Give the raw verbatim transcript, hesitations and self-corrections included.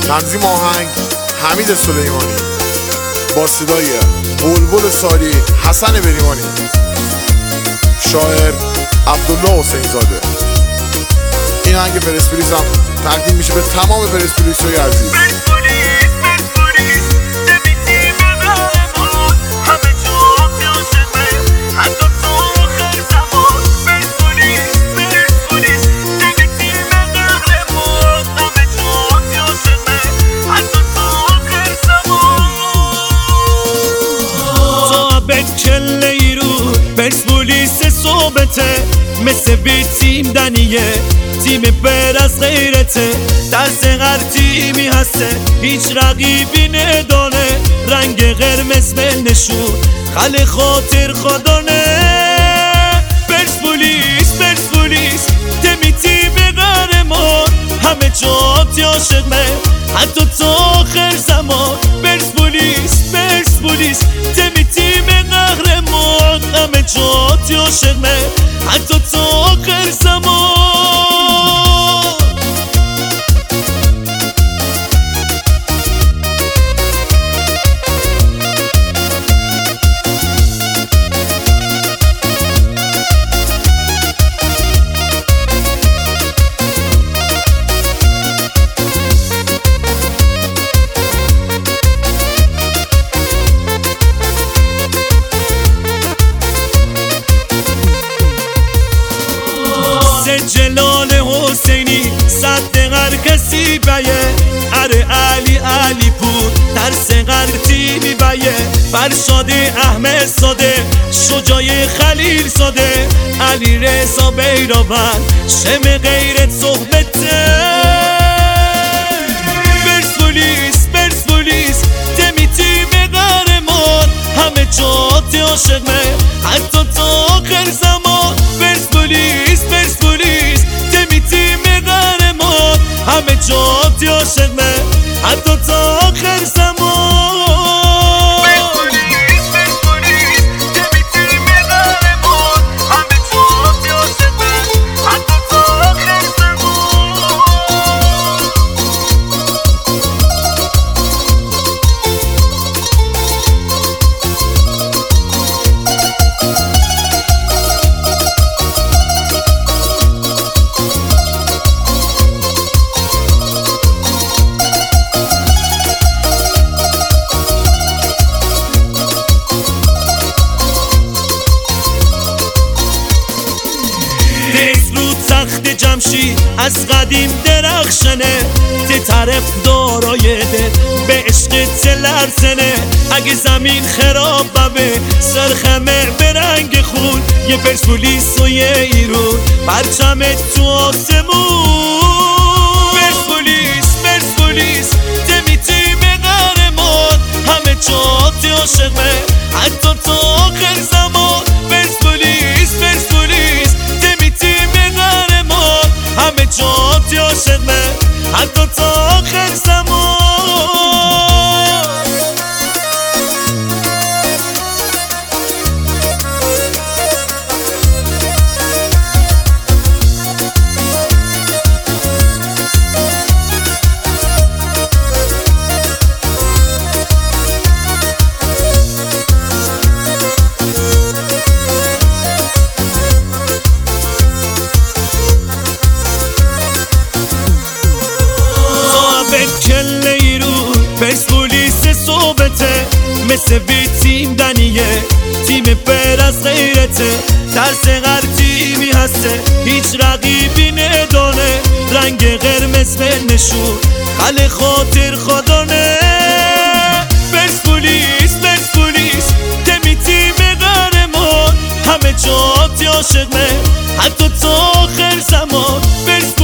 تنظیم آهنگ حمید سلیمانی با صدای بلبل ساری حسن بریمانی، شاعر عبدالله حسین زاده. این آهنگ پرسپولیس هم تقدیم میشه به تمام پرسپولیس‌های عزیز. کله ایرو پرسپولیس صحبته، مثل بی تیم دنیه، تیم پر از غیرته، درس هر تیمی هسته، هیچ رقیبی ندانه، رنگ قرمز نشون خل خاطر خدانه. پرسپولیس پرسپولیس تیمی تیم قهرمان، همه جات عاشقه حتی تا آخر زمان. پرسپولیس پرسپولیس تیمی تیم قهرمان، همه جات عاشقه حتی تا آخر زمان. جلال حسینی صد هر کسی بیه، اره علی علی پور ترس هر تیمی بیه، فرشاد احمد ساده شجای خلیل ساده، علی رضا بیرابن شم غیرت صحبته. پرسپولیس پرسپولیس تیمی تیم قهرمان، همه جات عاشقه حتی تا آخر زمان. پرسپولیس پرسپولیس تیمی تیم قهرمان، همه جات عاشقه حتی تا آخر زمان. جمشی از قدیم درخشنه، تی طرف دارای ده به عشق تلرزنه. اگه زمین خراب ببه سرخمه به رنگ خون، یه پرسپولیس و یه ایرون پرچمت تو آسمون. پرسپولیس پرسپولیس تیمی تیم قهرمان، همه جات عاشقه حتی تا آخر زمان. پرسپولیس پرسپولیس تیمی تیم قهرمان، همه جات عاشقه حتی تا آخر زمان. کله ایرو پرسپولیس صحبته، مثل بی تیم دنیه، تیم پر از غیرته، درس هر تیمی هسته، هیچ رقیبی ندانه، رنگ قرمز نشون خل خاطر خدانه. پرسپولیس پرسپولیس تیمی تیم قهرمان، همه جات عاشقه حتی تا آخر زمان.